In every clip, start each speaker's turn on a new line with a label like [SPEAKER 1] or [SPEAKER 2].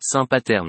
[SPEAKER 1] Saint Paterne.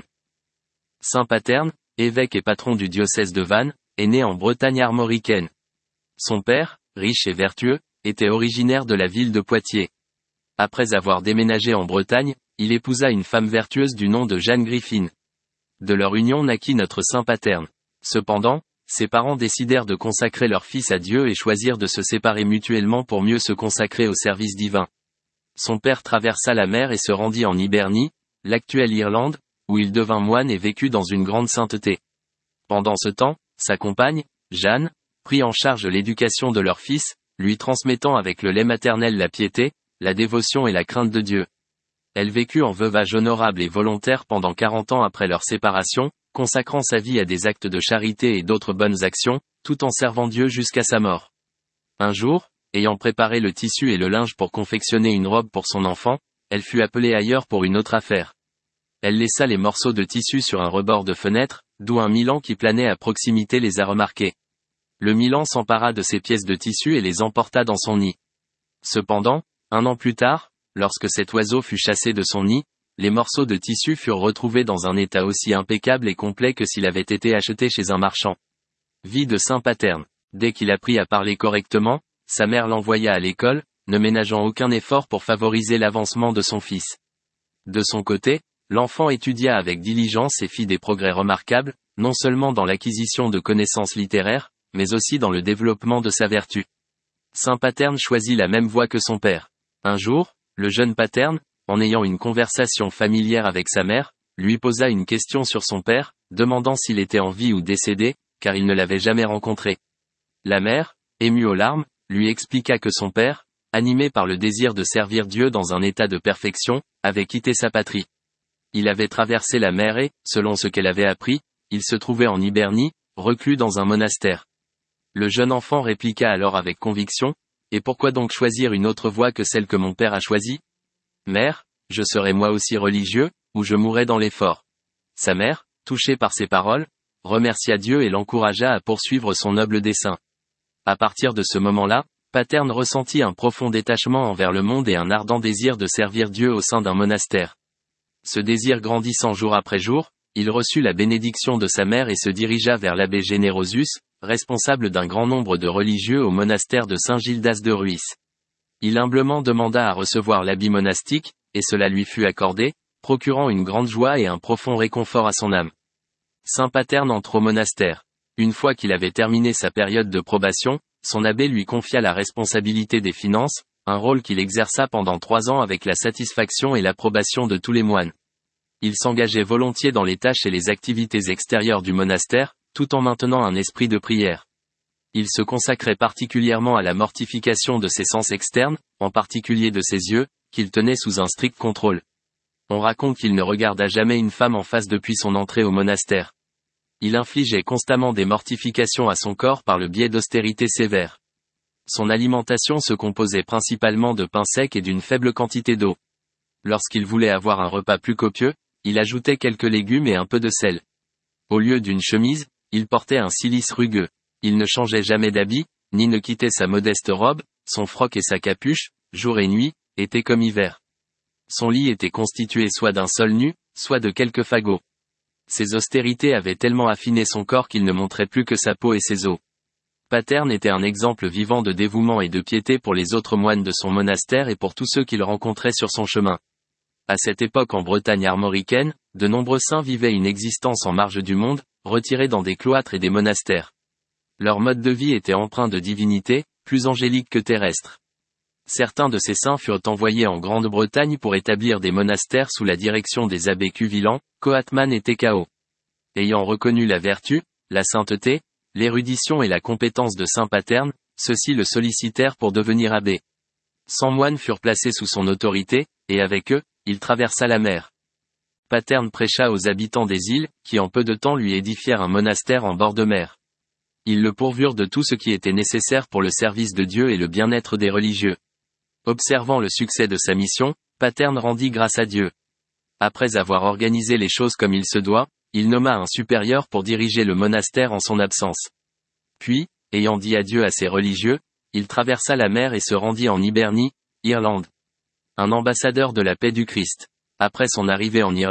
[SPEAKER 1] Saint Paterne, évêque et patron du diocèse de Vannes, est né en Bretagne armoricaine. Son père, riche et vertueux, était originaire de la ville de Poitiers. Après avoir déménagé en Bretagne, il épousa une femme vertueuse du nom de Jeanne Griffin. De leur union naquit notre Saint Paterne. Cependant, ses parents décidèrent de consacrer leur fils à Dieu et choisirent de se séparer mutuellement pour mieux se consacrer au service divin. Son père traversa la mer et se rendit en Hibernie, l'actuelle Irlande, où il devint moine et vécut dans une grande sainteté. Pendant ce temps, sa compagne, Jeanne, prit en charge l'éducation de leur fils, lui transmettant avec le lait maternel la piété, la dévotion et la crainte de Dieu. Elle vécut en veuvage honorable et volontaire pendant 40 ans après leur séparation, consacrant sa vie à des actes de charité et d'autres bonnes actions, tout en servant Dieu jusqu'à sa mort. Un jour, ayant préparé le tissu et le linge pour confectionner une robe pour son enfant, elle fut appelée ailleurs pour une autre affaire. Elle laissa les morceaux de tissu sur un rebord de fenêtre, d'où un milan qui planait à proximité les a remarqués. Le milan s'empara de ces pièces de tissu et les emporta dans son nid. Cependant, 1 an plus tard, lorsque cet oiseau fut chassé de son nid, les morceaux de tissu furent retrouvés dans un état aussi impeccable et complet que s'il avait été acheté chez un marchand. Vie de Saint Paterne. Dès qu'il apprit à parler correctement, sa mère l'envoya à l'école, ne ménageant aucun effort pour favoriser l'avancement de son fils. De son côté, l'enfant étudia avec diligence et fit des progrès remarquables, non seulement dans l'acquisition de connaissances littéraires, mais aussi dans le développement de sa vertu. Saint Paterne choisit la même voie que son père. Un jour, le jeune Paterne, en ayant une conversation familière avec sa mère, lui posa une question sur son père, demandant s'il était en vie ou décédé, car il ne l'avait jamais rencontré. La mère, émue aux larmes, lui expliqua que son père, animé par le désir de servir Dieu dans un état de perfection, avait quitté sa patrie. Il avait traversé la mer et, selon ce qu'elle avait appris, il se trouvait en Hibernie, reclus dans un monastère. Le jeune enfant répliqua alors avec conviction, « Et pourquoi donc choisir une autre voie que celle que mon père a choisie ? Mère, je serai moi aussi religieux, ou je mourrai dans l'effort. » Sa mère, touchée par ces paroles, remercia Dieu et l'encouragea à poursuivre son noble dessein. À partir de ce moment-là, Paterne ressentit un profond détachement envers le monde et un ardent désir de servir Dieu au sein d'un monastère. Ce désir grandissant jour après jour, il reçut la bénédiction de sa mère et se dirigea vers l'abbé Générosius, responsable d'un grand nombre de religieux au monastère de Saint-Gildas de Ruis. Il humblement demanda à recevoir l'habit monastique, et cela lui fut accordé, procurant une grande joie et un profond réconfort à son âme. Saint Paterne entre au monastère. Une fois qu'il avait terminé sa période de probation, son abbé lui confia la responsabilité des finances, un rôle qu'il exerça pendant 3 ans avec la satisfaction et l'approbation de tous les moines. Il s'engageait volontiers dans les tâches et les activités extérieures du monastère, tout en maintenant un esprit de prière. Il se consacrait particulièrement à la mortification de ses sens externes, en particulier de ses yeux, qu'il tenait sous un strict contrôle. On raconte qu'il ne regarda jamais une femme en face depuis son entrée au monastère. Il infligeait constamment des mortifications à son corps par le biais d'austérités sévères. Son alimentation se composait principalement de pain sec et d'une faible quantité d'eau. Lorsqu'il voulait avoir un repas plus copieux, il ajoutait quelques légumes et un peu de sel. Au lieu d'une chemise, il portait un cilice rugueux. Il ne changeait jamais d'habit, ni ne quittait sa modeste robe, son froc et sa capuche, jour et nuit, été comme hiver. Son lit était constitué soit d'un sol nu, soit de quelques fagots. Ses austérités avaient tellement affiné son corps qu'il ne montrait plus que sa peau et ses os. Paterne était un exemple vivant de dévouement et de piété pour les autres moines de son monastère et pour tous ceux qu'il rencontrait sur son chemin. À cette époque en Bretagne armoricaine, de nombreux saints vivaient une existence en marge du monde, retirés dans des cloîtres et des monastères. Leur mode de vie était empreint de divinité, plus angélique que terrestre. Certains de ces saints furent envoyés en Grande-Bretagne pour établir des monastères sous la direction des abbés Cuvillan, Coatman et Tekao. Ayant reconnu la vertu, la sainteté, l'érudition et la compétence de Saint Paterne, ceux-ci le sollicitèrent pour devenir abbé. 100 moines furent placés sous son autorité, et avec eux, il traversa la mer. Paterne prêcha aux habitants des îles, qui en peu de temps lui édifièrent un monastère en bord de mer. Ils le pourvurent de tout ce qui était nécessaire pour le service de Dieu et le bien-être des religieux. Observant le succès de sa mission, Paterne rendit grâce à Dieu. Après avoir organisé les choses comme il se doit, il nomma un supérieur pour diriger le monastère en son absence. Puis, ayant dit adieu à ses religieux, il traversa la mer et se rendit en Hibernie, Irlande. Un ambassadeur de la paix du Christ. Après son arrivée en Irlande,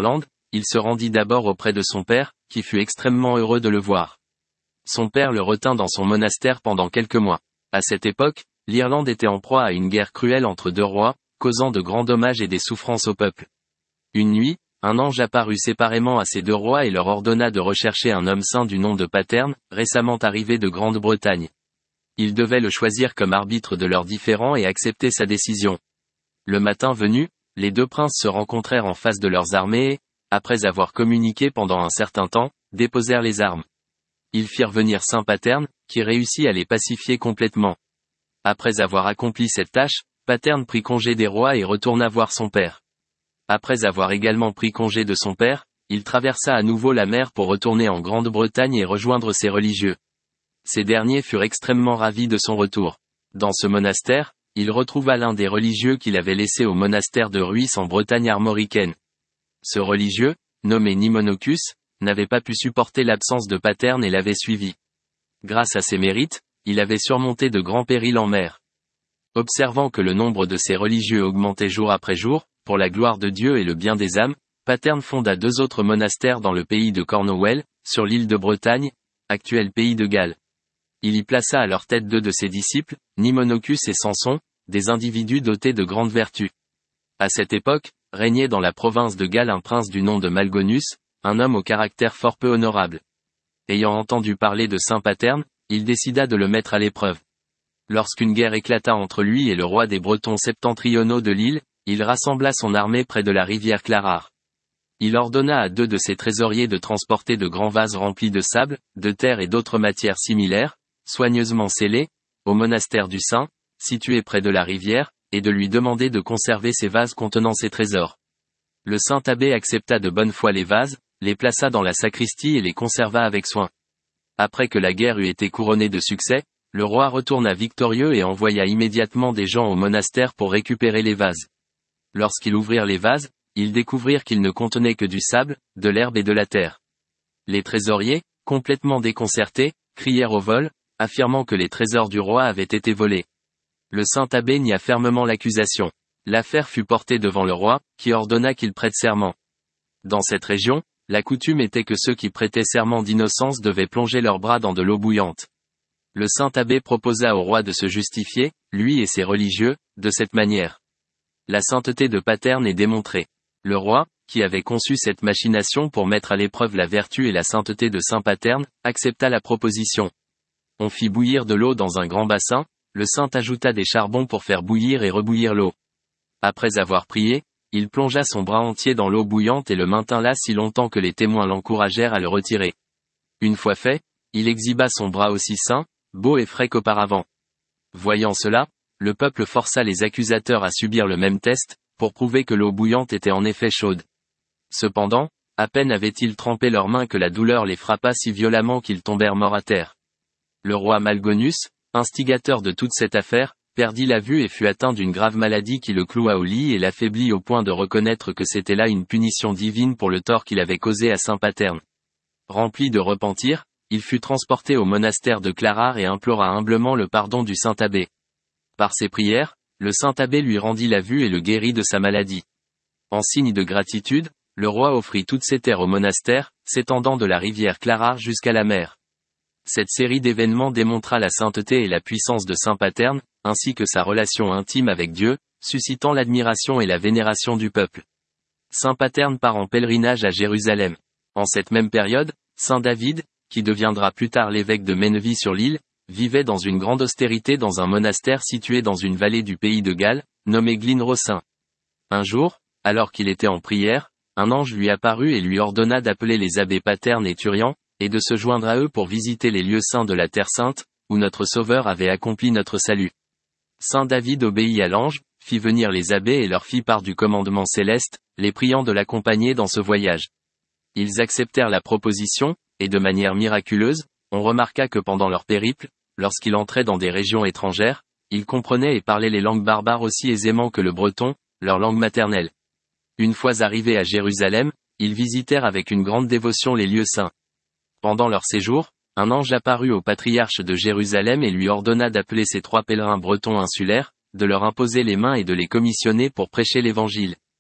[SPEAKER 1] il se rendit d'abord auprès de son père, qui fut extrêmement heureux de le voir. Son père le retint dans son monastère pendant quelques mois. À cette époque, l'Irlande était en proie à une guerre cruelle entre deux rois, causant de grands dommages et des souffrances au peuple. Une nuit, un ange apparut séparément à ces deux rois et leur ordonna de rechercher un homme saint du nom de Paterne, récemment arrivé de Grande-Bretagne. Ils devaient le choisir comme arbitre de leurs différends et accepter sa décision. Le matin venu, les deux princes se rencontrèrent en face de leurs armées et, après avoir communiqué pendant un certain temps, déposèrent les armes. Ils firent venir saint Paterne, qui réussit à les pacifier complètement. Après avoir accompli cette tâche, Paterne prit congé des rois et retourna voir son père. Après avoir également pris congé de son père, il traversa à nouveau la mer pour retourner en Grande-Bretagne et rejoindre ses religieux. Ces derniers furent extrêmement ravis de son retour. Dans ce monastère, il retrouva l'un des religieux qu'il avait laissé au monastère de Ruis en Bretagne armoricaine. Ce religieux, nommé Nimonocus, n'avait pas pu supporter l'absence de Paterne et l'avait suivi. Grâce à ses mérites, il avait surmonté de grands périls en mer. Observant que le nombre de ses religieux augmentait jour après jour, pour la gloire de Dieu et le bien des âmes, Paterne fonda 2 autres monastères dans le pays de Cornouailles, sur l'île de Bretagne, actuel pays de Galles. Il y plaça à leur tête 2 de ses disciples, Nimonocus et Samson, des individus dotés de grandes vertus. À cette époque, régnait dans la province de Galles un prince du nom de Malgonus, un homme au caractère fort peu honorable. Ayant entendu parler de saint Paterne, il décida de le mettre à l'épreuve. Lorsqu'une guerre éclata entre lui et le roi des Bretons septentrionaux de l'île, il rassembla son armée près de la rivière Clarare. Il ordonna à 2 de ses trésoriers de transporter de grands vases remplis de sable, de terre et d'autres matières similaires, soigneusement scellés, au monastère du Saint, situé près de la rivière, et de lui demander de conserver ces vases contenant ses trésors. Le saint abbé accepta de bonne foi les vases, les plaça dans la sacristie et les conserva avec soin. Après que la guerre eut été couronnée de succès, le roi retourna victorieux et envoya immédiatement des gens au monastère pour récupérer les vases. Lorsqu'ils ouvrirent les vases, ils découvrirent qu'ils ne contenaient que du sable, de l'herbe et de la terre. Les trésoriers, complètement déconcertés, crièrent au vol, affirmant que les trésors du roi avaient été volés. Le saint abbé nia fermement l'accusation. L'affaire fut portée devant le roi, qui ordonna qu'il prête serment. Dans cette région, la coutume était que ceux qui prêtaient serment d'innocence devaient plonger leurs bras dans de l'eau bouillante. Le saint abbé proposa au roi de se justifier, lui et ses religieux, de cette manière. La sainteté de Paterne est démontrée. Le roi, qui avait conçu cette machination pour mettre à l'épreuve la vertu et la sainteté de saint Paterne, accepta la proposition. On fit bouillir de l'eau dans un grand bassin, le saint ajouta des charbons pour faire bouillir et rebouillir l'eau. Après avoir prié, il plongea son bras entier dans l'eau bouillante et le maintint là si longtemps que les témoins l'encouragèrent à le retirer. Une fois fait, il exhiba son bras aussi sain, beau et frais qu'auparavant. Voyant cela, le peuple força les accusateurs à subir le même test, pour prouver que l'eau bouillante était en effet chaude. Cependant, à peine avaient-ils trempé leurs mains que la douleur les frappa si violemment qu'ils tombèrent morts à terre. Le roi Malgonus, instigateur de toute cette affaire, perdit la vue et fut atteint d'une grave maladie qui le cloua au lit et l'affaiblit au point de reconnaître que c'était là une punition divine pour le tort qu'il avait causé à saint Paterne. Rempli de repentir, il fut transporté au monastère de Clarare et implora humblement le pardon du saint abbé. Par ses prières, le saint abbé lui rendit la vue et le guérit de sa maladie. En signe de gratitude, le roi offrit toutes ses terres au monastère, s'étendant de la rivière Clarare jusqu'à la mer. Cette série d'événements démontra la sainteté et la puissance de saint Paterne, ainsi que sa relation intime avec Dieu, suscitant l'admiration et la vénération du peuple. Saint Paterne part en pèlerinage à Jérusalem. En cette même période, saint David, qui deviendra plus tard l'évêque de Menevie-sur-l'Île, vivait dans une grande austérité dans un monastère situé dans une vallée du pays de Galles, nommé Glynrossin. Un jour, alors qu'il était en prière, un ange lui apparut et lui ordonna d'appeler les abbés Paterne et Thurian, et de se joindre à eux pour visiter les lieux saints de la Terre Sainte, où notre Sauveur avait accompli notre salut. Saint David obéit à l'ange, fit venir les abbés et leur fit part du commandement céleste, les priant de l'accompagner dans ce voyage. Ils acceptèrent la proposition, et de manière miraculeuse, on remarqua que pendant leur périple, lorsqu'ils entraient dans des régions étrangères, ils comprenaient et parlaient les langues barbares aussi aisément que le breton, leur langue maternelle. Une fois arrivés à Jérusalem, ils visitèrent avec une grande dévotion les lieux saints. Pendant leur séjour, un ange apparut au patriarche de Jérusalem et lui ordonna d'appeler ces 3 pèlerins bretons insulaires, de leur imposer les mains et de les commissionner pour prêcher l'évangile.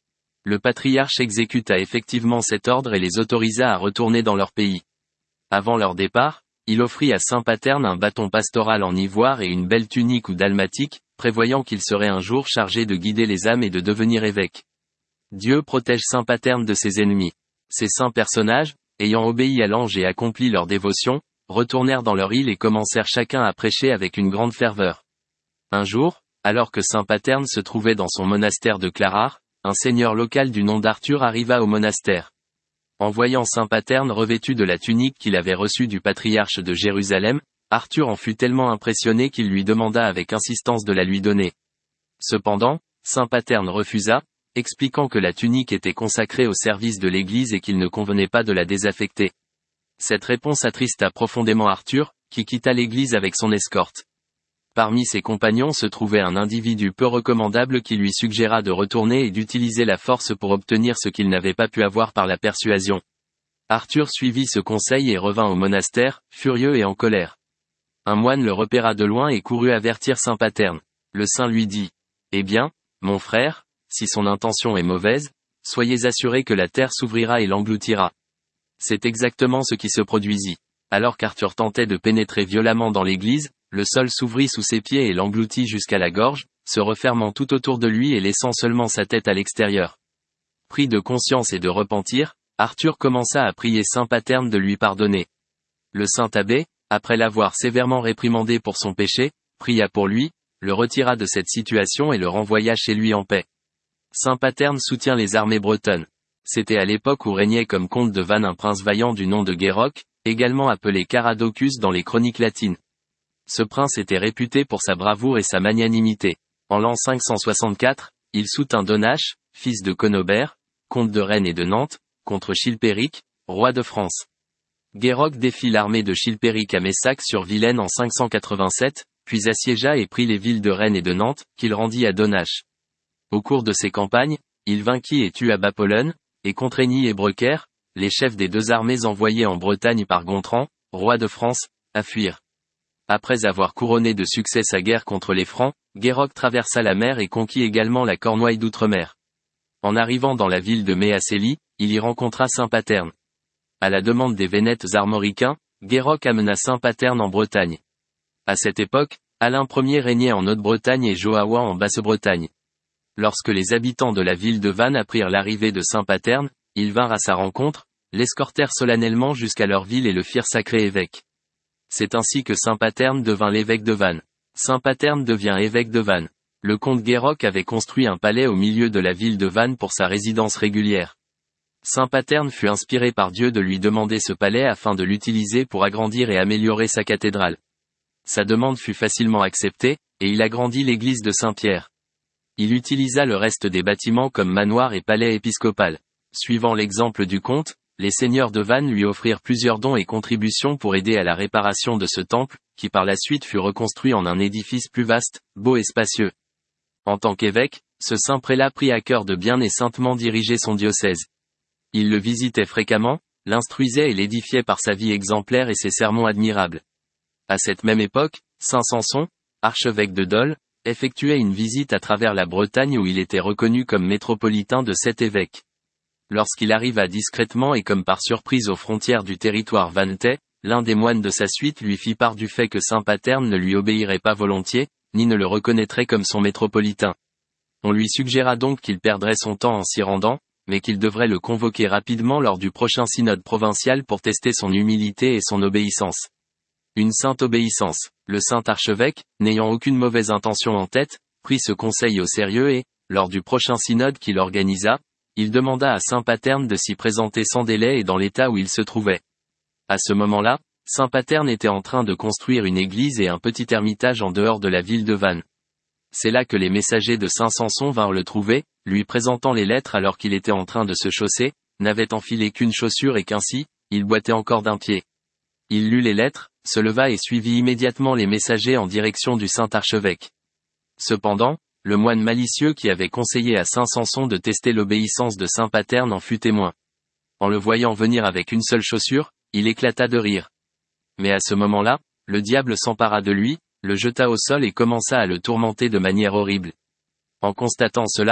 [SPEAKER 1] Le patriarche exécuta effectivement cet ordre et les autorisa à retourner dans leur pays. Avant leur départ, il offrit à saint Paterne un bâton pastoral en ivoire et une belle tunique ou dalmatique, prévoyant qu'il serait un jour chargé de guider les âmes et de devenir évêque. Dieu protège saint Paterne de ses ennemis. Ces saints personnages, ayant obéi à l'ange et accompli leur dévotion, retournèrent dans leur île et commencèrent chacun à prêcher avec une grande ferveur. Un jour, alors que saint Paterne se trouvait dans son monastère de Clarard, un seigneur local du nom d'Arthur arriva au monastère. En voyant saint Paterne revêtu de la tunique qu'il avait reçue du patriarche de Jérusalem, Arthur en fut tellement impressionné qu'il lui demanda avec insistance de la lui donner. Cependant, saint Paterne refusa, expliquant que la tunique était consacrée au service de l'Église et qu'il ne convenait pas de la désaffecter. Cette réponse attrista profondément Arthur, qui quitta l'Église avec son escorte. Parmi ses compagnons se trouvait un individu peu recommandable qui lui suggéra de retourner et d'utiliser la force pour obtenir ce qu'il n'avait pas pu avoir par la persuasion. Arthur suivit ce conseil et revint au monastère, furieux et en colère. Un moine le repéra de loin et courut avertir saint Paterne. Le saint lui dit : « Eh bien, mon frère, si son intention est mauvaise, soyez assuré que la terre s'ouvrira et l'engloutira. » C'est exactement ce qui se produisit. Alors qu'Arthur tentait de pénétrer violemment dans l'église, le sol s'ouvrit sous ses pieds et l'engloutit jusqu'à la gorge, se refermant tout autour de lui et laissant seulement sa tête à l'extérieur. Pris de conscience et de repentir, Arthur commença à prier saint Paterne de lui pardonner. Le saint abbé, après l'avoir sévèrement réprimandé pour son péché, pria pour lui, le retira de cette situation et le renvoya chez lui en paix. Saint Paterne soutient les armées bretonnes. C'était à l'époque où régnait comme comte de Vannes un prince vaillant du nom de Guéroc, également appelé Caradocus dans les chroniques latines. Ce prince était réputé pour sa bravoure et sa magnanimité. En l'an 564, il soutint Donache, fils de Conobert, comte de Rennes et de Nantes, contre Chilpéric, roi de France. Guéroc défit l'armée de Chilpéric à Messac-sur-Vilaine en 587, puis assiégea et prit les villes de Rennes et de Nantes, qu'il rendit à Donache. Au cours de ces campagnes, il vainquit et tua Bapolon, et contraignit Hébrecaire, les chefs des deux armées envoyées en Bretagne par Gontran, roi de France, à fuir. Après avoir couronné de succès sa guerre contre les Francs, Guéroc traversa la mer et conquit également la Cornouaille d'outre-mer. En arrivant dans la ville de Méacélie, il y rencontra saint Paterne. À la demande des Vénètes armoricains, Guéroc amena saint Paterne en Bretagne. À cette époque, Alain Ier régnait en Haute-Bretagne et Joaoua en Basse-Bretagne. Lorsque les habitants de la ville de Vannes apprirent l'arrivée de saint Paterne, ils vinrent à sa rencontre, l'escortèrent solennellement jusqu'à leur ville et le firent sacrer évêque. C'est ainsi que saint Paterne devint l'évêque de Vannes. Saint Paterne devient évêque de Vannes. Le comte Guéroc avait construit un palais au milieu de la ville de Vannes pour sa résidence régulière. Saint Paterne fut inspiré par Dieu de lui demander ce palais afin de l'utiliser pour agrandir et améliorer sa cathédrale. Sa demande fut facilement acceptée, et il agrandit l'église de Saint-Pierre. Il utilisa le reste des bâtiments comme manoir et palais épiscopal. Suivant l'exemple du comte, les seigneurs de Vannes lui offrirent plusieurs dons et contributions pour aider à la réparation de ce temple, qui par la suite fut reconstruit en un édifice plus vaste, beau et spacieux. En tant qu'évêque, ce saint prélat prit à cœur de bien et saintement diriger son diocèse. Il le visitait fréquemment, l'instruisait et l'édifiait par sa vie exemplaire et ses sermons admirables. À cette même époque, saint Samson, archevêque de Dole, effectuait une visite à travers la Bretagne où il était reconnu comme métropolitain de 7 évêques. Lorsqu'il arriva discrètement et comme par surprise aux frontières du territoire vannetais, l'un des moines de sa suite lui fit part du fait que saint Paterne ne lui obéirait pas volontiers, ni ne le reconnaîtrait comme son métropolitain. On lui suggéra donc qu'il perdrait son temps en s'y rendant, mais qu'il devrait le convoquer rapidement lors du prochain synode provincial pour tester son humilité et son obéissance. Une sainte obéissance. Le saint archevêque, n'ayant aucune mauvaise intention en tête, prit ce conseil au sérieux et, lors du prochain synode qu'il organisa, il demanda à saint Paterne de s'y présenter sans délai et dans l'état où il se trouvait. À ce moment-là, saint Paterne était en train de construire une église et un petit ermitage en dehors de la ville de Vannes. C'est là que les messagers de saint Samson vinrent le trouver, lui présentant les lettres alors qu'il était en train de se chausser, n'avait enfilé qu'une chaussure et qu'ainsi, il boitait encore d'un pied. Il lut les lettres, se leva et suivit immédiatement les messagers en direction du saint archevêque. Cependant, le moine malicieux qui avait conseillé à saint Samson de tester l'obéissance de saint Paterne en fut témoin. En le voyant venir avec une seule chaussure, il éclata de rire. Mais à ce moment-là, le diable s'empara de lui, le jeta au sol et commença à le tourmenter de manière horrible. En constatant cela,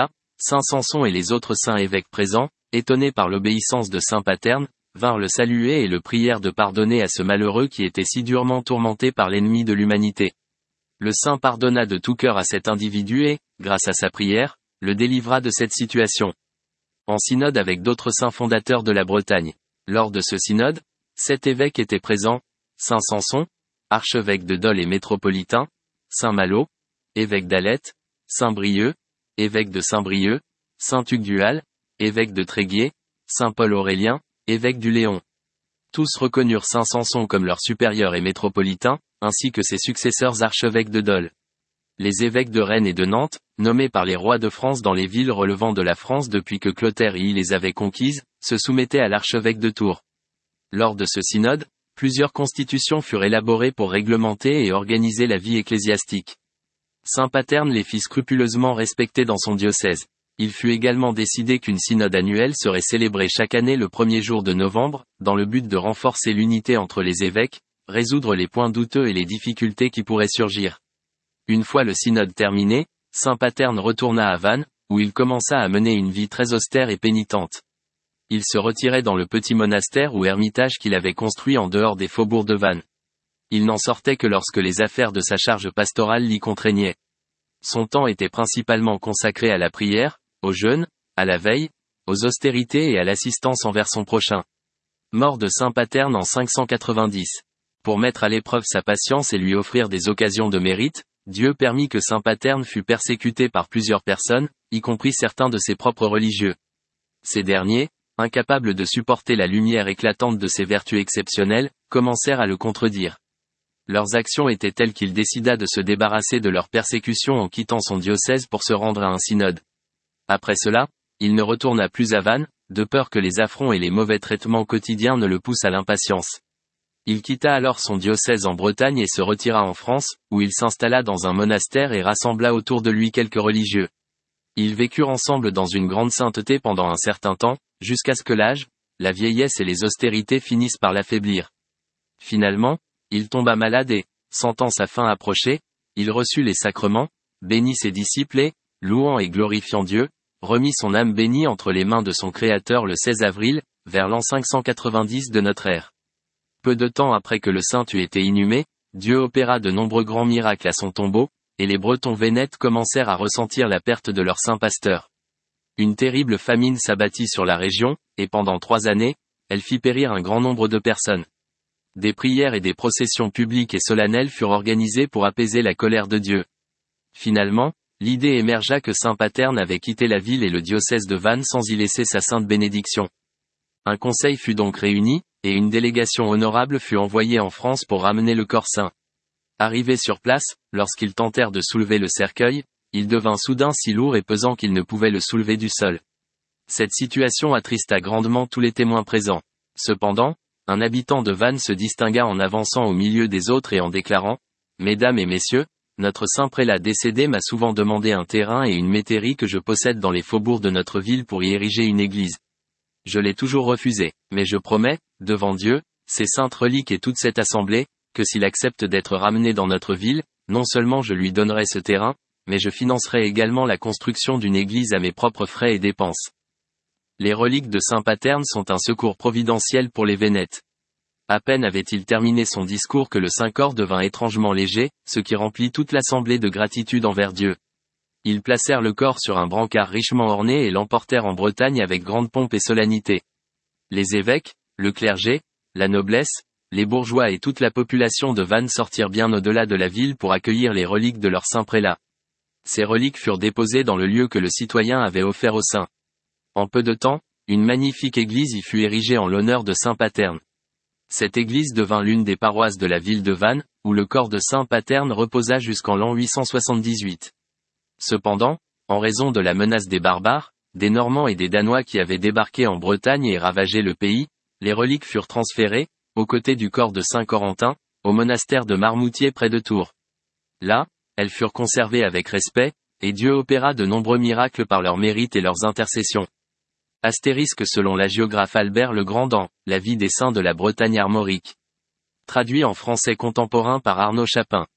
[SPEAKER 1] saint Samson et les autres saints évêques présents, étonnés par l'obéissance de saint Paterne, vinrent le saluer et le prièrent de pardonner à ce malheureux qui était si durement tourmenté par l'ennemi de l'humanité. Le saint pardonna de tout cœur à cet individu et, grâce à sa prière, le délivra de cette situation. En synode avec d'autres saints fondateurs de la Bretagne. Lors de ce synode, 7 évêques étaient présents, saint Samson, archevêque de Dol et métropolitain, saint Malo, évêque d'Alette, saint Brieuc, évêque de Saint-Brieuc, saint Tugdual, évêque de Tréguier, saint Paul Aurélien, évêque du Léon. Tous reconnurent saint Samson comme leur supérieur et métropolitain, ainsi que ses successeurs archevêques de Dol. Les évêques de Rennes et de Nantes, nommés par les rois de France dans les villes relevant de la France depuis que Clotaire y les avait conquises, se soumettaient à l'archevêque de Tours. Lors de ce synode, plusieurs constitutions furent élaborées pour réglementer et organiser la vie ecclésiastique. Saint Paterne les fit scrupuleusement respecter dans son diocèse. Il fut également décidé qu'une synode annuelle serait célébrée chaque année le premier jour de novembre, dans le but de renforcer l'unité entre les évêques, résoudre les points douteux et les difficultés qui pourraient surgir. Une fois le synode terminé, saint Paterne retourna à Vannes, où il commença à mener une vie très austère et pénitente. Il se retirait dans le petit monastère ou ermitage qu'il avait construit en dehors des faubourgs de Vannes. Il n'en sortait que lorsque les affaires de sa charge pastorale l'y contraignaient. Son temps était principalement consacré à la prière, au jeûne, à la veille, aux austérités et à l'assistance envers son prochain. Mort de saint Paterne en 590. Pour mettre à l'épreuve sa patience et lui offrir des occasions de mérite, Dieu permit que saint Paterne fût persécuté par plusieurs personnes, y compris certains de ses propres religieux. Ces derniers, incapables de supporter la lumière éclatante de ses vertus exceptionnelles, commencèrent à le contredire. Leurs actions étaient telles qu'il décida de se débarrasser de leur persécution en quittant son diocèse pour se rendre à un synode. Après cela, il ne retourna plus à Vannes, de peur que les affronts et les mauvais traitements quotidiens ne le poussent à l'impatience. Il quitta alors son diocèse en Bretagne et se retira en France, où il s'installa dans un monastère et rassembla autour de lui quelques religieux. Ils vécurent ensemble dans une grande sainteté pendant un certain temps, jusqu'à ce que l'âge, la vieillesse et les austérités finissent par l'affaiblir. Finalement, il tomba malade et, sentant sa fin approcher, il reçut les sacrements, bénit ses disciples et, louant et glorifiant Dieu, remit son âme bénie entre les mains de son Créateur le 16 avril, vers l'an 590 de notre ère. Peu de temps après que le saint eut été inhumé, Dieu opéra de nombreux grands miracles à son tombeau, et les Bretons vénètes commencèrent à ressentir la perte de leur saint pasteur. Une terrible famine s'abattit sur la région, et pendant 3 années, elle fit périr un grand nombre de personnes. Des prières et des processions publiques et solennelles furent organisées pour apaiser la colère de Dieu. Finalement, l'idée émergea que saint Paterne avait quitté la ville et le diocèse de Vannes sans y laisser sa sainte bénédiction. Un conseil fut donc réuni, et une délégation honorable fut envoyée en France pour ramener le corps saint. Arrivés sur place, lorsqu'ils tentèrent de soulever le cercueil, il devint soudain si lourd et pesant qu'ils ne pouvaient le soulever du sol. Cette situation attrista grandement tous les témoins présents. Cependant, un habitant de Vannes se distingua en avançant au milieu des autres et en déclarant « Mesdames et messieurs, notre saint prélat décédé m'a souvent demandé un terrain et une métairie que je possède dans les faubourgs de notre ville pour y ériger une église. Je l'ai toujours refusé, mais je promets, devant Dieu, ses saintes reliques et toute cette assemblée, que s'il accepte d'être ramené dans notre ville, non seulement je lui donnerai ce terrain, mais je financerai également la construction d'une église à mes propres frais et dépenses. » Les reliques de saint Paterne sont un secours providentiel pour les vénètes. À peine avait-il terminé son discours que le Saint-Corps devint étrangement léger, ce qui remplit toute l'assemblée de gratitude envers Dieu. Ils placèrent le corps sur un brancard richement orné et l'emportèrent en Bretagne avec grande pompe et solennité. Les évêques, le clergé, la noblesse, les bourgeois et toute la population de Vannes sortirent bien au-delà de la ville pour accueillir les reliques de leur saint prélat. Ces reliques furent déposées dans le lieu que le citoyen avait offert au saint. En peu de temps, une magnifique église y fut érigée en l'honneur de saint Paterne. Cette église devint l'une des paroisses de la ville de Vannes, où le corps de saint Paterne reposa jusqu'en l'an 878. Cependant, en raison de la menace des barbares, des Normands et des Danois qui avaient débarqué en Bretagne et ravagé le pays, les reliques furent transférées, aux côtés du corps de saint Corentin, au monastère de Marmoutier près de Tours. Là, elles furent conservées avec respect, et Dieu opéra de nombreux miracles par leurs mérites et leurs intercessions. Astérisque selon l'hagiographe Albert le Grand dans La vie des saints de la Bretagne armorique. Traduit en français contemporain par Arnaud Chapin.